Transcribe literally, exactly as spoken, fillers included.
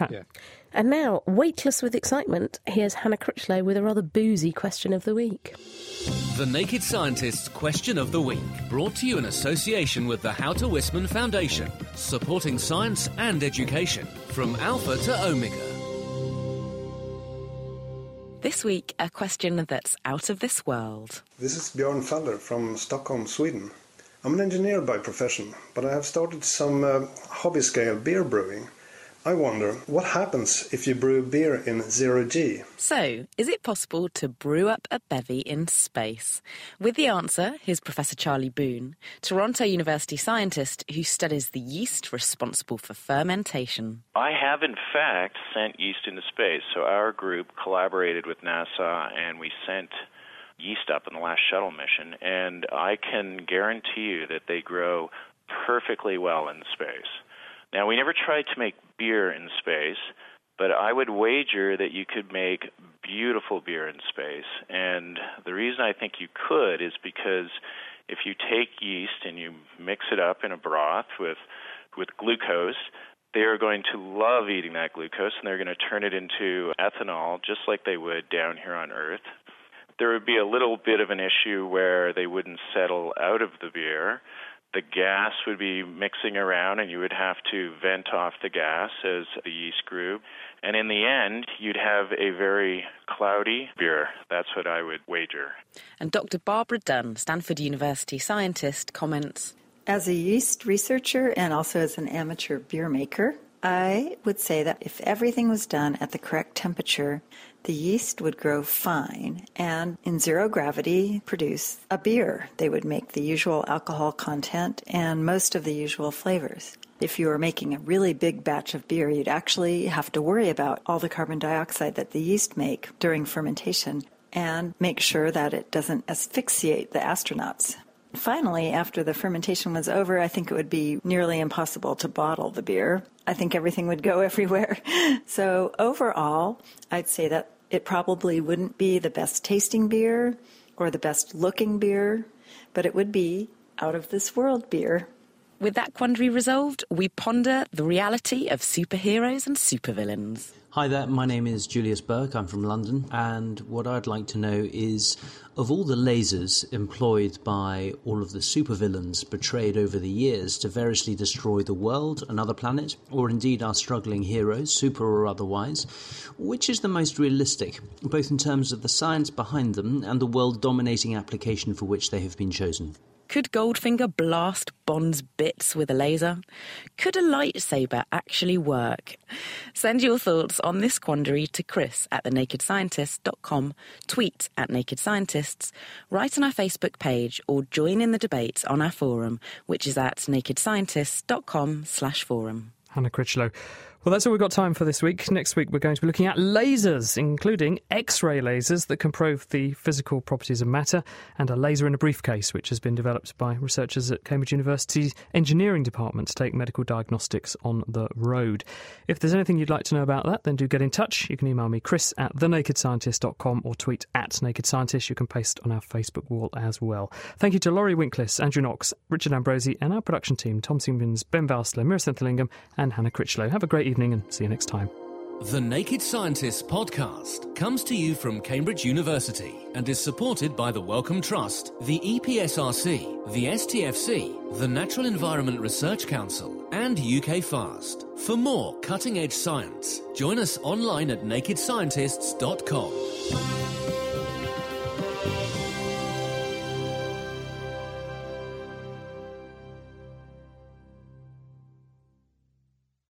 can. Yeah. And now, weightless with excitement, here's Hannah Critchlow with a rather boozy question of the week. The Naked Scientist's Question of the Week, brought to you in association with the How to Wisman Foundation, supporting science and education from Alpha to Omega. This week, a question that's out of this world. This is Björn Faller from Stockholm, Sweden. I'm an engineer by profession, but I have started some uh, hobby-scale beer brewing. I wonder, what happens if you brew beer in zero G? So, is it possible to brew up a bevy in space? With the answer, here's Professor Charlie Boone, Toronto University scientist who studies the yeast responsible for fermentation. I have, in fact, sent yeast into space. So our group collaborated with NASA, and we sent yeast up in the last shuttle mission. And I can guarantee you that they grow perfectly well in space. Now, we never tried to make beer in space, but I would wager that you could make beautiful beer in space. And the reason I think you could is because if you take yeast and you mix it up in a broth with with glucose, they are going to love eating that glucose, and they're going to turn it into ethanol just like they would down here on Earth. There would be a little bit of an issue where they wouldn't settle out of the beer. The gas would be mixing around, and you would have to vent off the gas as the yeast grew. And in the end, you'd have a very cloudy beer. That's what I would wager. And Doctor Barbara Dunn, Stanford University scientist, comments, as a yeast researcher and also as an amateur beer maker, I would say that if everything was done at the correct temperature, the yeast would grow fine and in zero gravity produce a beer. They would make the usual alcohol content and most of the usual flavors. If you were making a really big batch of beer, you'd actually have to worry about all the carbon dioxide that the yeast make during fermentation and make sure that it doesn't asphyxiate the astronauts. Finally, after the fermentation was over, I think it would be nearly impossible to bottle the beer. I think everything would go everywhere. So overall, I'd say that it probably wouldn't be the best tasting beer or the best looking beer, but it would be out of this world beer. With that quandary resolved, we ponder the reality of superheroes and supervillains. Hi there, my name is Julius Burke, I'm from London, and what I'd like to know is, of all the lasers employed by all of the supervillains portrayed over the years to variously destroy the world, another planet, or indeed our struggling heroes, super or otherwise, which is the most realistic, both in terms of the science behind them and the world-dominating application for which they have been chosen? Could Goldfinger blast Bond's bits with a laser? Could a lightsaber actually work? Send your thoughts on this quandary to Chris at the naked scientist dot com, tweet at Naked Scientists, write on our Facebook page, or join in the debate on our forum, which is at naked scientists dot com slash forum. Hannah Critchlow. Well, that's all we've got time for this week. Next week, we're going to be looking at lasers, including X-ray lasers that can probe the physical properties of matter, and a laser in a briefcase, which has been developed by researchers at Cambridge University's engineering department to take medical diagnostics on the road. If there's anything you'd like to know about that, then do get in touch. You can email me, Chris at the naked scientist dot com, or tweet at Naked Scientist. You can paste on our Facebook wall as well. Thank you to Laurie Winklis, Andrew Knox, Richard Ambrosi, and our production team, Tom Simmons, Ben Valsler, Mira Senthilingam, and Hannah Critchlow. Have a great evening and see you next time. The Naked Scientists podcast comes to you from Cambridge University and is supported by the Wellcome Trust, the E P S R C, the S T F C, the Natural Environment Research Council, and U K FAST. For more cutting-edge science, join us online at naked scientists dot com.